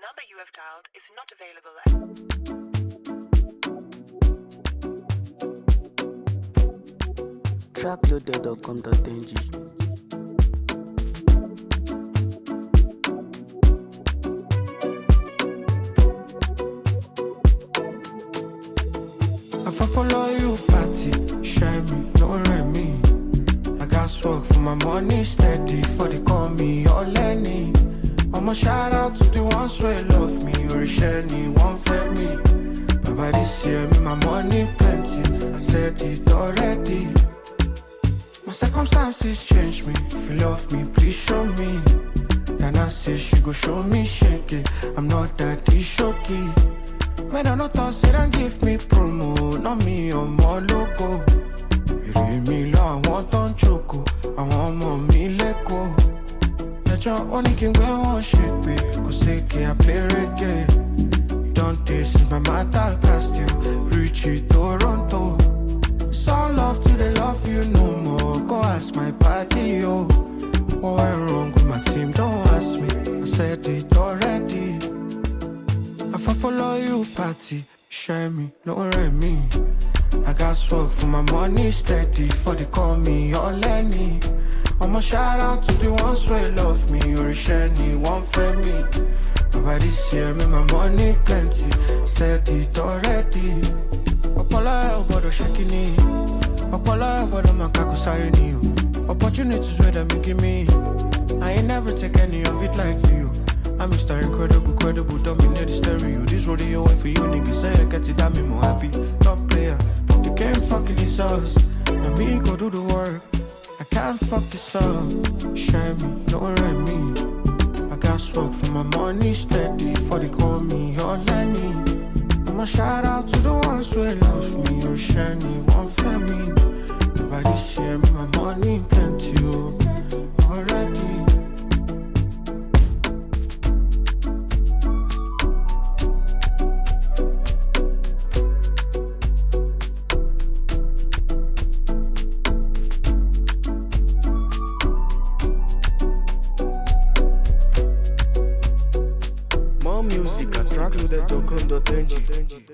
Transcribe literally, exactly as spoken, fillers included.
number you have dialed is not available. trackloaded dot com dot n g. If I follow you, party, share me, don't rent me. I got work for my money steady, for they call me all Lenny. I'ma shout out to the ones who love me, or share me, one for me. Baba this year, me my money plenty, I said it already. My circumstances change me, if you love me, please show me. Nana say she go show me shake it, I'm not that shocky. When I not toss it and give me promo, not me or more logo. You read me low, I want on choco, I want more me let go. Let your only king go on shit, babe, cause say I play reggae. Don't taste my matter, cast you, reach it, Toronto. It's all love till they love you no more, go ask my party, yo. What went wrong with my team, don't ask me, I said it already. If I follow you, party, share me, don't rent me. I got work for my money steady, for they call me all Lenny. I'ma shout out to the ones who love me, or share me, one for me. Baba this year, me my money plenty, said it already. Opola obodo shakini, Opola obodo makako sarini. Opportunities where they give me, I ain't never take any of it like you. I'm Mister Incredible, credible, dominate the stereo. This rodeo ain't for you, niggas say I get it, that me more happy. Top player, the game fucking is us. Now me go do the work, I can't fuck this up. Share me, don't rent me. I got work for my money steady, for they call me all Lenny. I'ma shout out to the ones who love me, or share me, one for me. Nobody share me, my money plenty, oh, already. More music at trackloaded dot com dot n g.